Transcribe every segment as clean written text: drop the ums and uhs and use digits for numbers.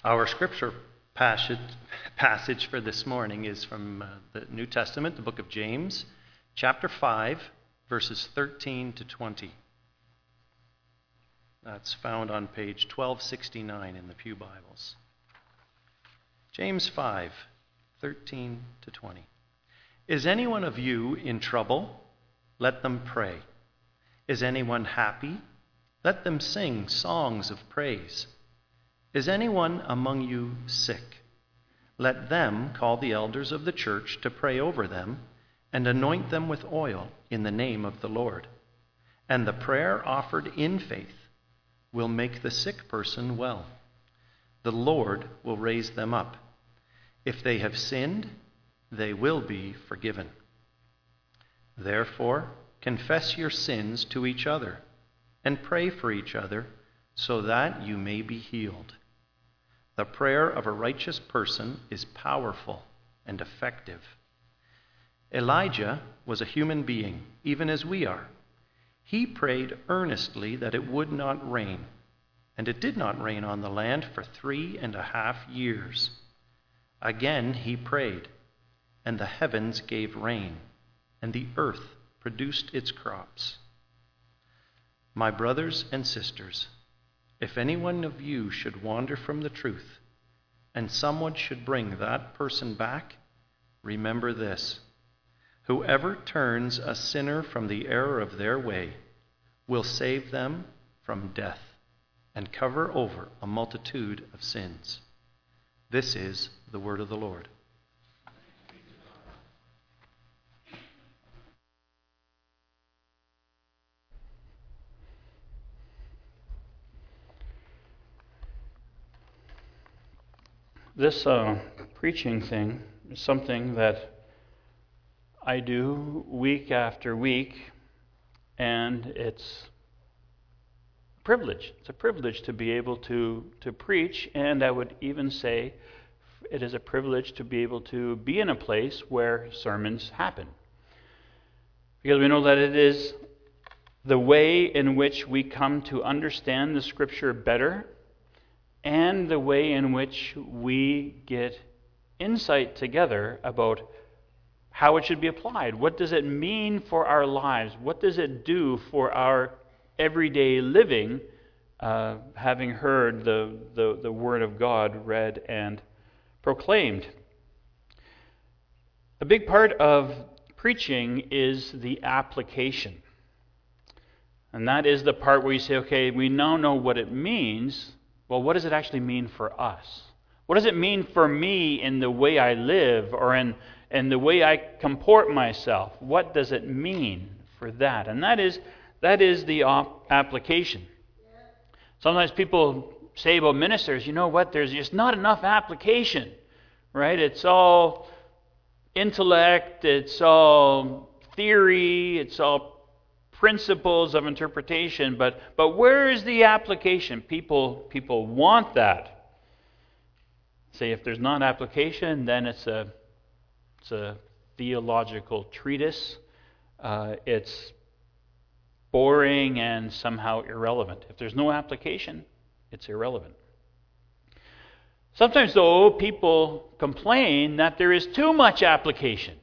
Our scripture passage for this morning is from the New Testament, the book of James, chapter 5, verses 13 to 20. That's found on page 1269 in the Pew Bibles. James 5, 13 to 20. Is any one of you in trouble? Let them pray. Is anyone happy? Let them sing songs of praise. Is anyone among you sick? Let them call the elders of the church to pray over them and anoint them with oil in the name of the Lord. And the prayer offered in faith will make the sick person well. The Lord will raise them up. If they have sinned, they will be forgiven. Therefore, confess your sins to each other and pray for each other so that you may be healed. The prayer of a righteous person is powerful and effective. Elijah was a human being, even as we are. He prayed earnestly that it would not rain, and it did not rain on the land for 3.5 years. Again he prayed, and the heavens gave rain, and the earth produced its crops. My brothers and sisters, if any one of you should wander from the truth, and someone should bring that person back, remember this: whoever turns a sinner from the error of their way will save them from death and cover over a multitude of sins. This is the word of the Lord. This preaching thing is something that I do week after week, and it's a privilege. It's a privilege to be able to preach, and I would even say it is a privilege to be able to be in a place where sermons happen. Because we know that it is the way in which we come to understand the Scripture better, and the way in which we get insight together about how it should be applied. What does it mean for our lives? What does it do for our everyday living, having heard the Word of God read and proclaimed? A big part of preaching is the application. And that is the part where you say, okay, we now know what it means. Well, what does it actually mean for us? What does it mean for me in the way I live or in the way I comport myself? What does it mean for that? And that is the application. Sometimes people say about ministers, you know what, there's just not enough application, right? It's all intellect, it's all theory, it's all principles of interpretation, but where is the application? People want that. Say if there's not application, then it's a theological treatise. It's boring and somehow irrelevant. If there's no application, it's irrelevant. Sometimes, though, people complain that there is too much application.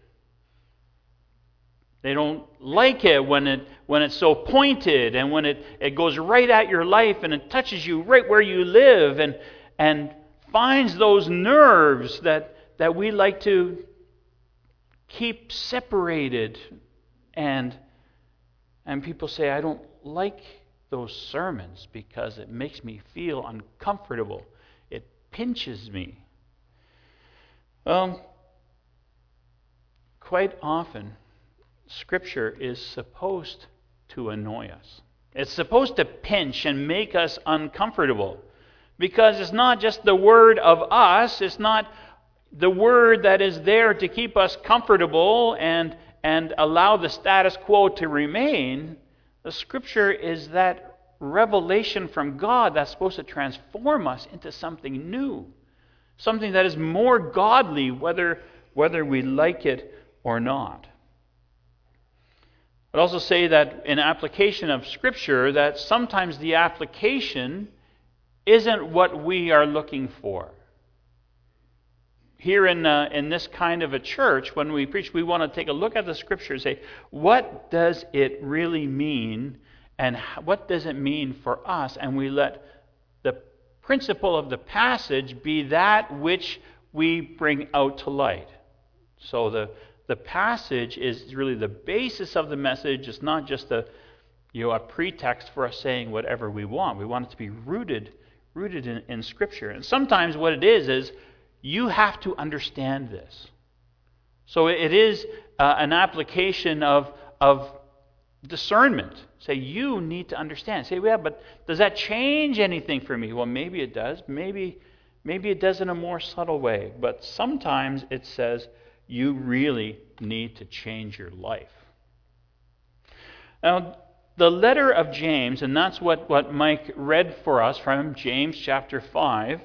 They don't like it when it's so pointed and when it goes right at your life and it touches you right where you live and finds those nerves that we like to keep separated. And people say, I don't like those sermons because it makes me feel uncomfortable. It pinches me. Well, quite often, Scripture is supposed to annoy us. It's supposed to pinch and make us uncomfortable. Because it's not just the word of us, it's not the word that is there to keep us comfortable and allow the status quo to remain. The Scripture is that revelation from God that's supposed to transform us into something new. Something that is more godly, whether we like it or not. I'd also say that in application of Scripture, that sometimes the application isn't what we are looking for. Here in this kind of a church, when we preach, we want to take a look at the Scripture and say, what does it really mean, and what does it mean for us? And we let the principle of the passage be that which we bring out to light. So the passage is really the basis of the message. It's not just a pretext for us saying whatever we want. We want it to be rooted in Scripture. And sometimes what it is you have to understand this. So it is an application of discernment. Say, you need to understand. Say, yeah, but does that change anything for me? Well, maybe it does. Maybe it does in a more subtle way. But sometimes it says you really need to change your life. Now, the letter of James, and that's what Mike read for us from James chapter 5.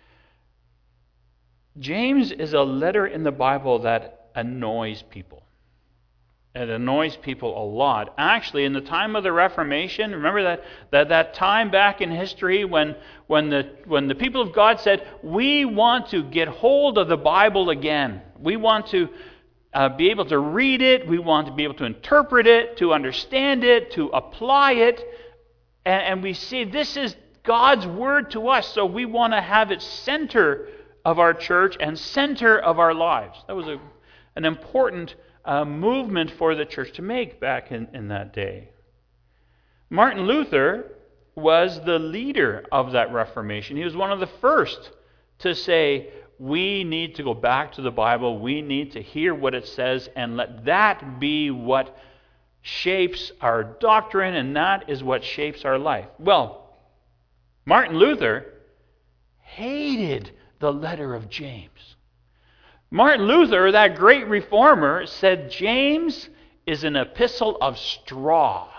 James is a letter in the Bible that annoys people. It annoys people a lot. Actually, in the time of the Reformation, remember that time back in history when the people of God said, we want to get hold of the Bible again. We want to be able to read it. We want to be able to interpret it, to understand it, to apply it. And we see this is God's Word to us, so we want to have it center of our church and center of our lives. That was an important movement for the church to make back in that day. Martin Luther was the leader of that Reformation. He was one of the first to say, we need to go back to the Bible, we need to hear what it says, and let that be what shapes our doctrine, and that is what shapes our life. Well, Martin Luther hated the letter of James. Martin Luther, that great reformer, said James is an epistle of straw.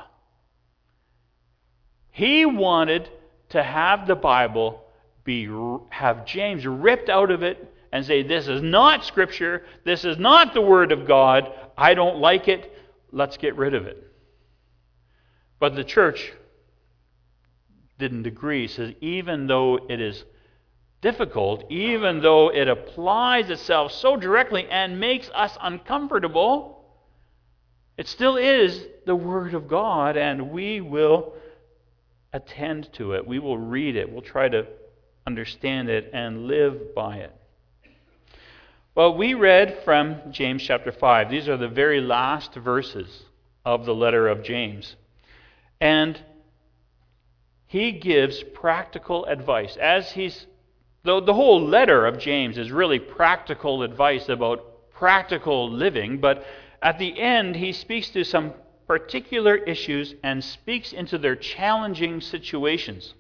He wanted to have the Bible have James ripped out of it and say, this is not Scripture, this is not the Word of God, I don't like it, let's get rid of it. But the church didn't agree. It says, even though it is difficult, even though it applies itself so directly and makes us uncomfortable, it still is the Word of God, and we will attend to it. We will read it. We'll try to understand it and live by it. Well, we read from James chapter 5. These are the very last verses of the letter of James. And he gives practical advice. The whole letter of James is really practical advice about practical living, but at the end he speaks to some particular issues and speaks into their challenging situations.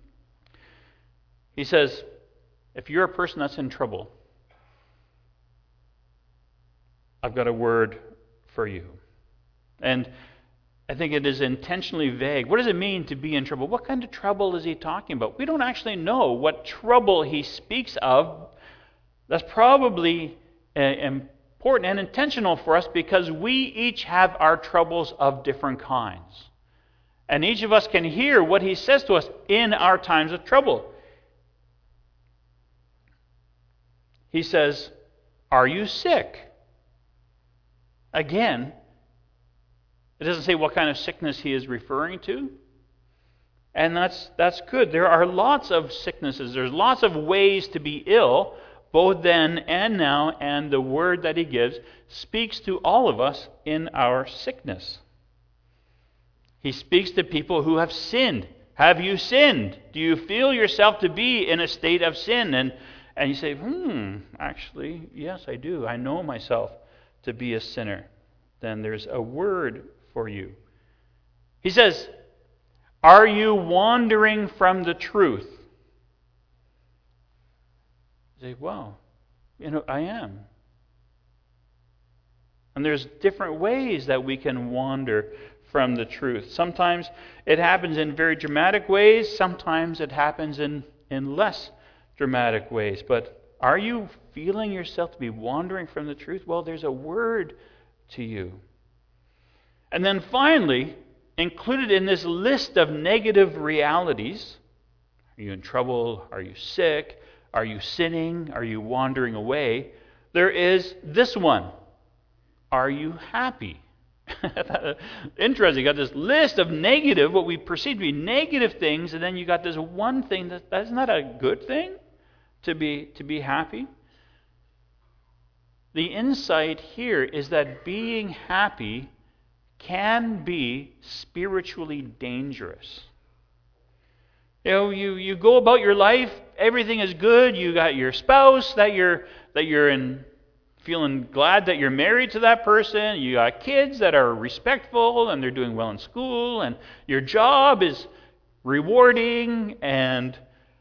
He says, if you're a person that's in trouble, I've got a word for you. And I think it is intentionally vague. What does it mean to be in trouble? What kind of trouble is he talking about? We don't actually know what trouble he speaks of. That's probably important and intentional for us because we each have our troubles of different kinds. And each of us can hear what he says to us in our times of trouble. He says, are you sick? Again, it doesn't say what kind of sickness he is referring to. And that's good. There are lots of sicknesses. There's lots of ways to be ill, both then and now, and the word that he gives speaks to all of us in our sickness. He speaks to people who have sinned. Have you sinned? Do you feel yourself to be in a state of sin? And you say, actually, yes, I do. I know myself to be a sinner. Then there's a word for you. He says, are you wandering from the truth? You say, well, I am. And there's different ways that we can wander from the truth. Sometimes it happens in very dramatic ways. Sometimes it happens in less dramatic ways. But are you feeling yourself to be wandering from the truth? Well, there's a word to you. And then finally, included in this list of negative realities, Are you in trouble? Are you sick? Are you sinning? Are you wandering away? There is this one. Are you happy? Interesting. You got this list of negative, what we perceive to be negative things, and then you got this one thing that's not a good thing to be happy. The insight here is that being happy can be spiritually dangerous. You know, you go about your life, everything is good. You got your spouse that you're feeling glad that you're married to that person. You got kids that are respectful and they're doing well in school, and your job is rewarding, and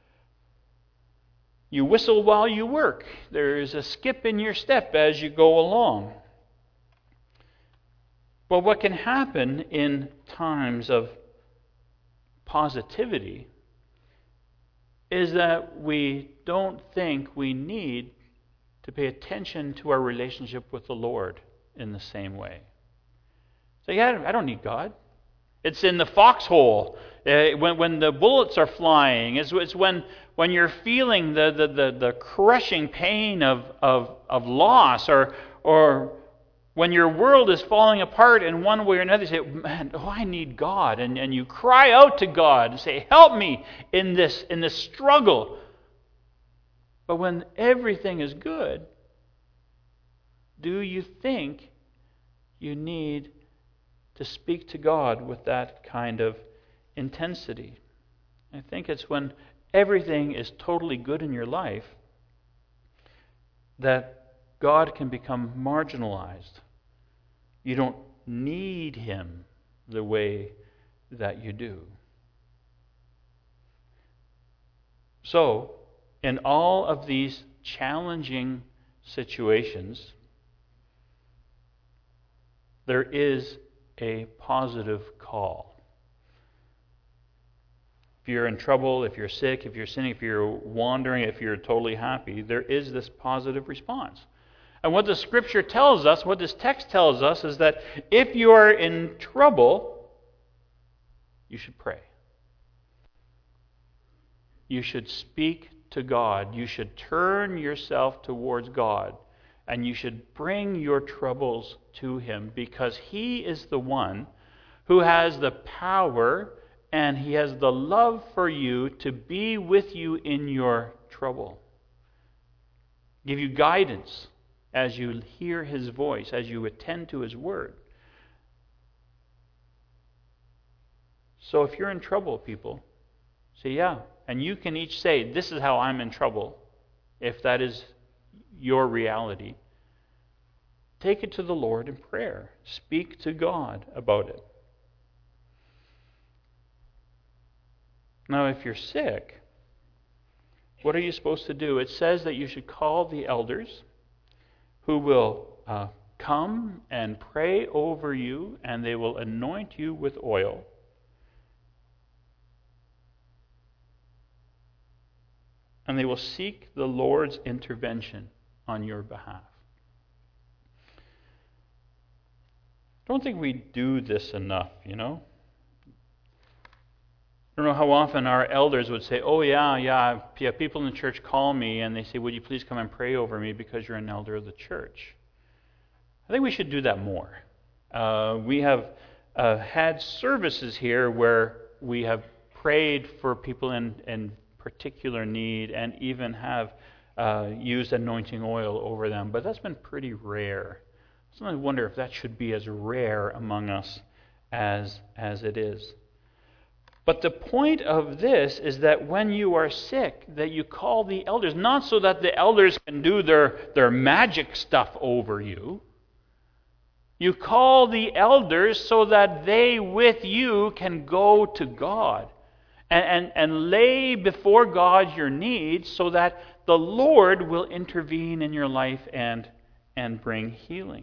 you whistle while you work. There's a skip in your step as you go along. But what can happen in times of positivity is that we don't think we need to pay attention to our relationship with the Lord in the same way. So yeah, I don't need God. It's in the foxhole. When the bullets are flying. It's when you're feeling the crushing pain of loss, or when your world is falling apart in one way or another. You say, man, I need God. And you cry out to God and say, help me in this struggle. But when everything is good, do you think you need to speak to God with that kind of intensity? I think it's when everything is totally good in your life that God can become marginalized. You don't need Him the way that you do. So, in all of these challenging situations, there is a positive call. If you're in trouble, if you're sick, if you're sinning, if you're wandering, if you're totally happy, there is this positive response. And what the Scripture tells us, what this text tells us, is that if you are in trouble, you should pray. You should speak to God. You should turn yourself towards God. And you should bring your troubles to Him, because He is the one who has the power and He has the love for you to be with you in your trouble. Give you guidance as you hear His voice, as you attend to His word. So if you're in trouble, people, say, yeah. And you can each say, this is how I'm in trouble, if that is your reality. Take it to the Lord in prayer. Speak to God about it. Now, if you're sick, what are you supposed to do? It says that you should call the elders, who will come and pray over you, and they will anoint you with oil. And they will seek the Lord's intervention on your behalf. I don't think we do this enough, you know. I don't know how often our elders would say, oh yeah, people in the church call me and they say, would you please come and pray over me because you're an elder of the church. I think we should do that more. We have had services here where we have prayed for people in particular need, and even have used anointing oil over them, but that's been pretty rare. So I wonder if that should be as rare among us as it is. But the point of this is that when you are sick, that you call the elders, not so that the elders can do their magic stuff over you. You call the elders so that they with you can go to God and lay before God your needs, so that the Lord will intervene in your life and bring healing.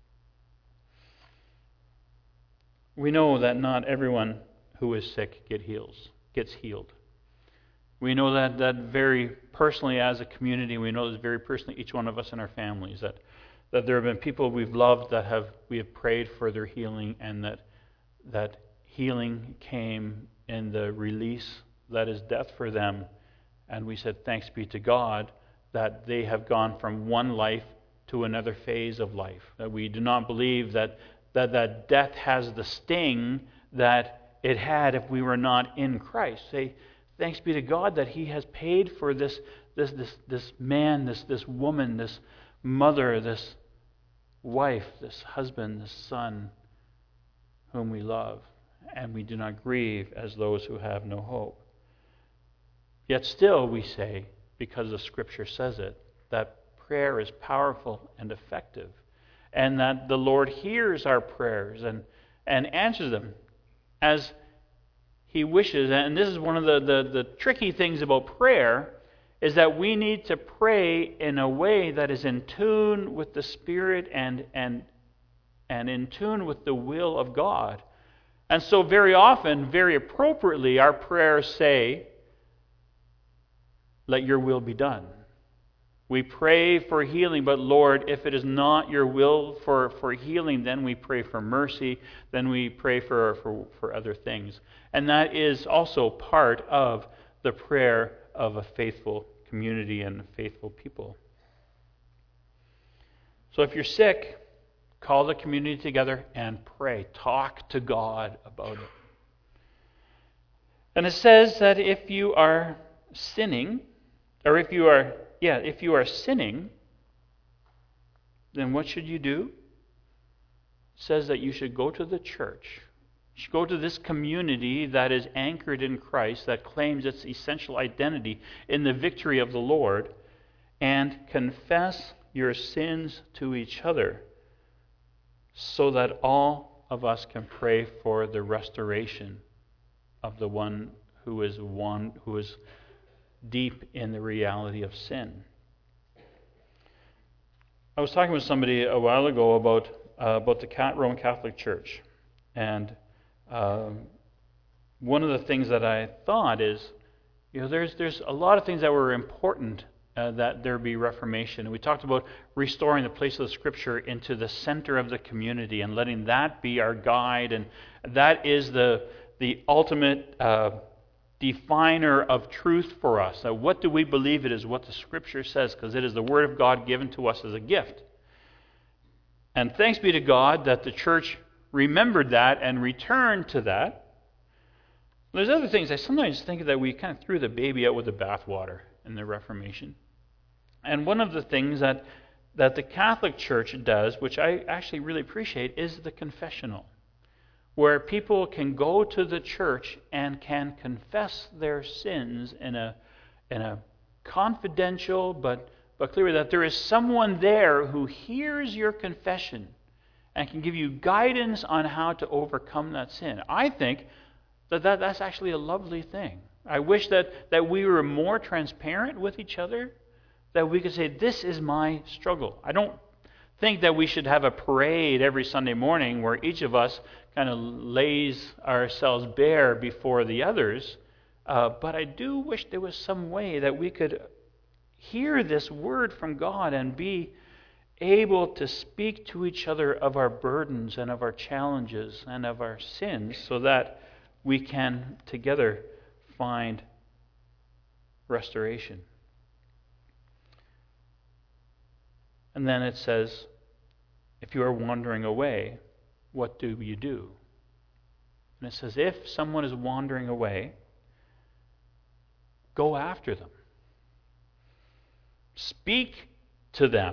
We know that not everyone who is sick gets healed. We know that very personally as a community. We know this very personally, each one of us in our families, that there have been people we've loved that we have prayed for their healing, and that healing came in the release that is death for them. And we said, thanks be to God that they have gone from one life to another phase of life. That we do not believe that death has the sting that it had if we were not in Christ. Say, thanks be to God that He has paid for this man, this woman, this mother, this wife, this husband, this son, whom we love, and we do not grieve as those who have no hope. Yet still we say, because the Scripture says it, that prayer is powerful and effective, and that the Lord hears our prayers and answers them as He wishes. And this is one of the tricky things about prayer, is that we need to pray in a way that is in tune with the Spirit and in tune with the will of God. And so very often, very appropriately, our prayers say, let your will be done. We pray for healing, but Lord, if it is not your will for healing, then we pray for mercy, then we pray for other things. And that is also part of the prayer of a faithful community and faithful people. So if you're sick, call the community together and pray. Talk to God about it. And it says that if you are sinning, or if you are sinning, then what should you do? It says that you should go to the church. You should go to this community that is anchored in Christ, that claims its essential identity in the victory of the Lord, and confess your sins to each other, so that all of us can pray for the restoration of the one who is deep in the reality of sin. I was talking with somebody a while ago about the Roman Catholic Church, and one of the things that I thought is, there's a lot of things that were important that there be reformation. And we talked about restoring the place of the Scripture into the center of the community and letting that be our guide, and that is the ultimate definer of truth for us. Now, what do we believe it is? What the Scripture says, because it is the Word of God given to us as a gift. And thanks be to God that the church remembered that and returned to that. There's other things. I sometimes think that we kind of threw the baby out with the bathwater in the Reformation. And one of the things that the Catholic Church does, which I actually really appreciate, is the confessional, where people can go to the church and can confess their sins in a confidential but clear, that there is someone there who hears your confession and can give you guidance on how to overcome that sin. I think that's actually a lovely thing. I wish that we were more transparent with each other, that we could say, this is my struggle. I don't think that we should have a parade every Sunday morning where each of us kind of lays ourselves bare before the others, but I do wish there was some way that we could hear this word from God and be able to speak to each other of our burdens and of our challenges and of our sins, so that we can together find restoration. And then it says, if you are wandering away, what do you do? And it says, if someone is wandering away, go after them. Speak to them.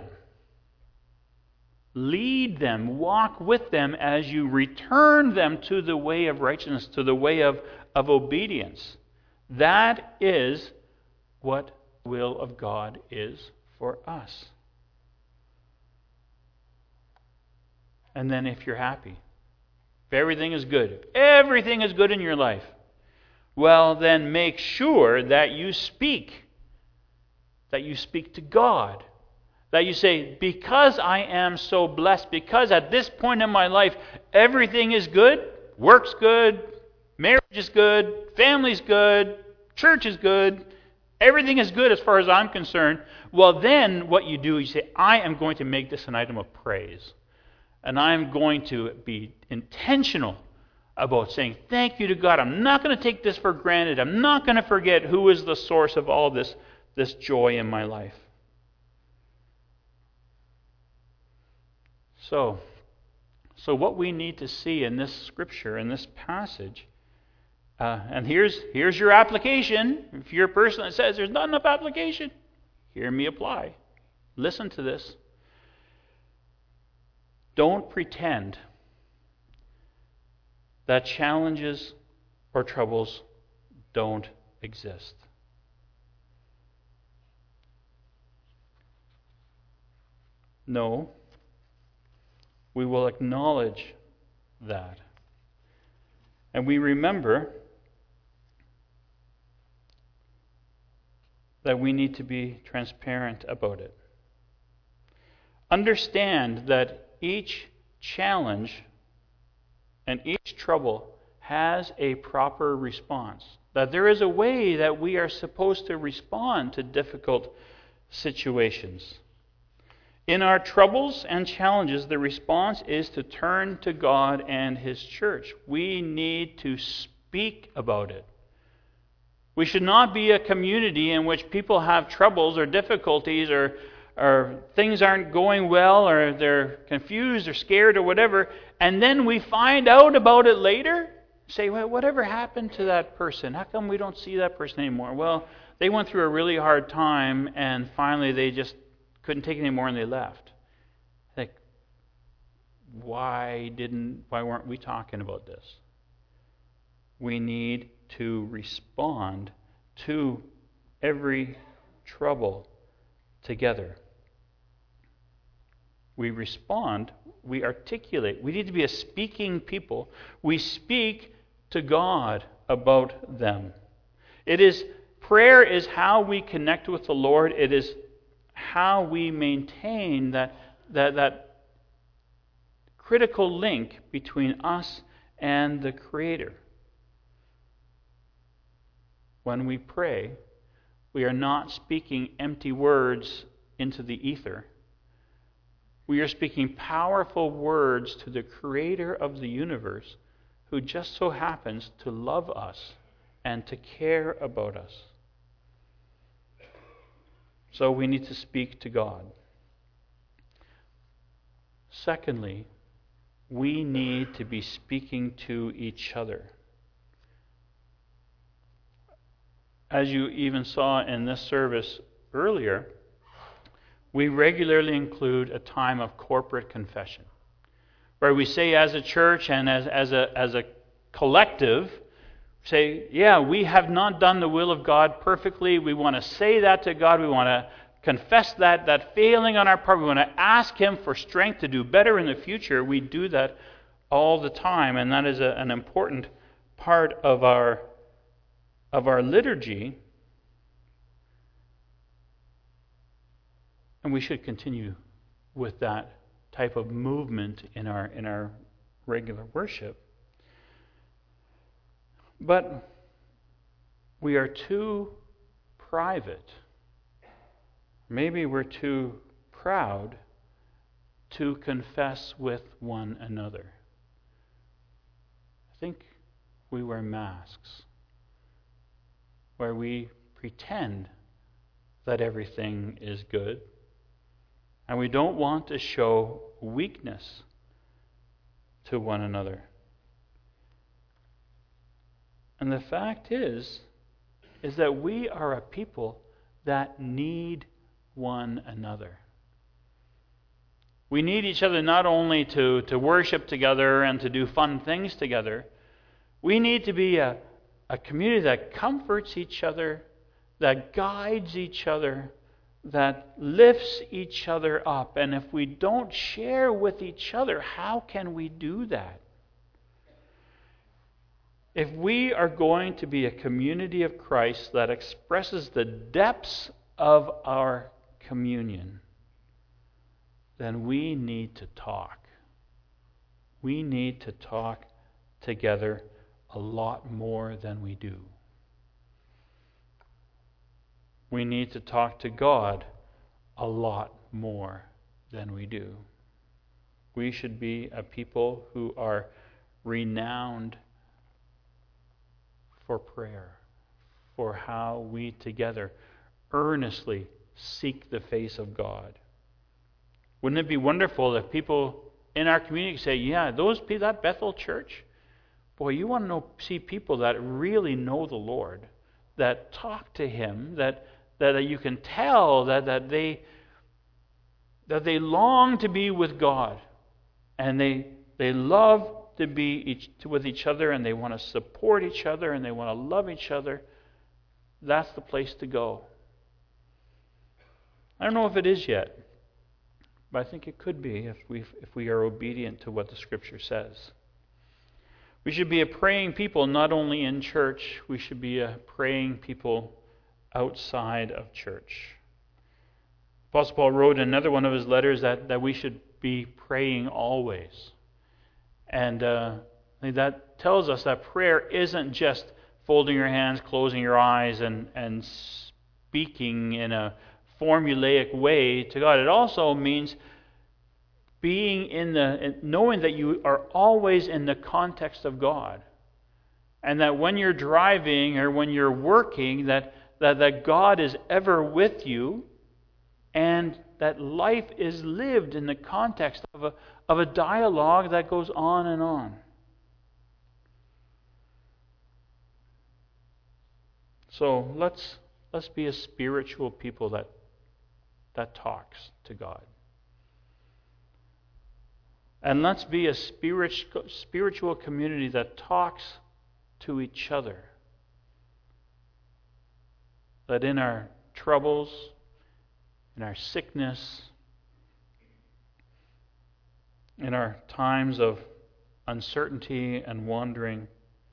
Lead them, walk with them as you return them to the way of righteousness, to the way of obedience. That is what the will of God is for us. And then if you're happy, if everything is good, in your life, well, then make sure that you speak to God. That you say, because I am so blessed, because at this point in my life, everything is good, work's good, marriage is good, family's good, church is good, everything is good as far as I'm concerned. Well, then what you do, you say, I am going to make this an item of praise. And I'm going to be intentional about saying, thank you to God. I'm not going to take this for granted. I'm not going to forget who is the source of all this joy in my life. So what we need to see in this scripture, in this passage, and here's your application. If you're a person that says there's not enough application, hear me apply. Listen to this. Don't pretend that challenges or troubles don't exist. No, we will acknowledge that. And we remember that we need to be transparent about it. Understand that each challenge and each trouble has a proper response. That there is a way that we are supposed to respond to difficult situations. In our troubles and challenges, the response is to turn to God and His church. We need to speak about it. We should not be a community in which people have troubles or difficulties or things aren't going well or they're confused or scared or whatever, and then we find out about it later. Say, well, whatever happened to that person? How come we don't see that person anymore? Well, they went through a really hard time and finally they just couldn't take it anymore and they left. Like, why weren't we talking about this? We need to respond to every trouble together. We respond, we articulate. We need to be a speaking people. We speak to God about them. Prayer is how we connect with the Lord. It is how we maintain that critical link between us and the Creator. When we pray, we are not speaking empty words into the ether. We are speaking powerful words to the Creator of the universe, who just so happens to love us and to care about us. So we need to speak to God. Secondly, we need to be speaking to each other. As you even saw in this service earlier, we regularly include a time of corporate confession, where we say as a church and as a collective, say, yeah, we have not done the will of God perfectly. We want to say that to God. We want to confess that failing on our part. We want to ask Him for strength to do better in the future. We do that all the time, and that is an important part of our liturgy. And we should continue with that type of movement in our regular worship. But we are too private. Maybe we're too proud to confess with one another. I think we wear masks where we pretend that everything is good, and we don't want to show weakness to one another. And the fact is that we are a people that need one another. We need each other not only to worship together and to do fun things together. We need to be a community that comforts each other, that guides each other, that lifts each other up. And if we don't share with each other, how can we do that? If we are going to be a community of Christ that expresses the depths of our communion, then we need to talk. We need to talk together a lot more than we do. We need to talk to God a lot more than we do. We should be a people who are renowned for prayer, for how we together earnestly seek the face of God. Wouldn't it be wonderful if people in our community say, yeah, those people, that Bethel church, boy, you want to see people that really know the Lord, that talk to Him, that you can tell that they long to be with God, and they love to be with each other, and they want to support each other, and they want to love each other. That's the place to go. I don't know if it is yet, but I think it could be if we are obedient to what the Scripture says. We should be a praying people not only in church, we should be a praying people outside of church. Apostle Paul wrote in another one of his letters that we should be praying always. And that tells us that prayer isn't just folding your hands, closing your eyes, and speaking in a formulaic way to God. It also means being knowing that you are always in the context of God. And that when you're driving or when you're working, that God is ever with you, and that life is lived in the context of a dialogue that goes on and on. So let's be a spiritual people that talks to God. And let's be a spiritual community that talks to each other. That in our troubles, in our sickness, in our times of uncertainty and wandering,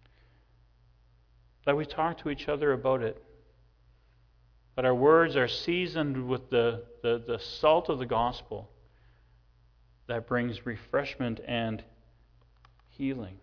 that we talk to each other about it. That our words are seasoned with the salt of the gospel that brings refreshment and healing.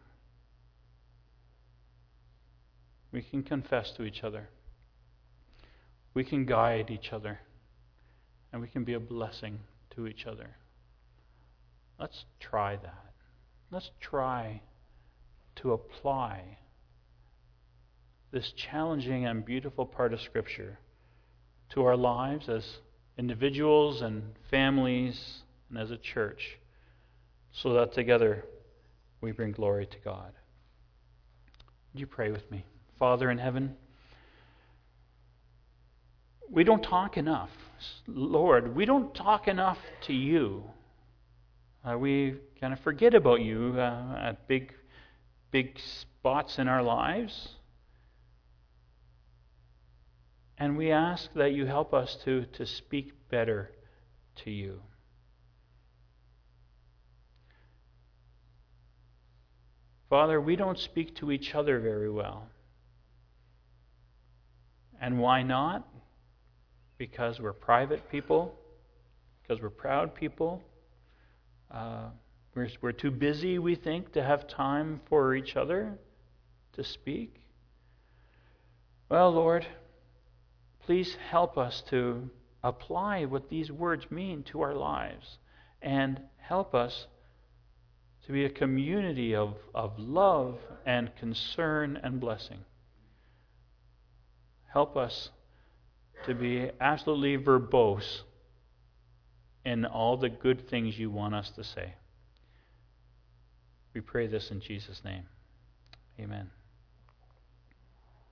We can confess to each other. We can guide each other. And we can be a blessing to each other. Let's try that. Let's try to apply this challenging and beautiful part of Scripture to our lives as individuals and families and as a church, so that together we bring glory to God. Would you pray with me? Father in heaven, we don't talk enough. Lord, we don't talk enough to you. We kind of forget about you at big spots in our lives. And we ask that you help us to speak better to you. Father, we don't speak to each other very well. And why not? Because we're private people, because we're proud people. We're too busy, we think, to have time for each other to speak. Well, Lord, please help us to apply what these words mean to our lives, and help us to be a community of love and concern and blessing. Help us to be absolutely verbose in all the good things you want us to say. We pray this in Jesus' name. Amen.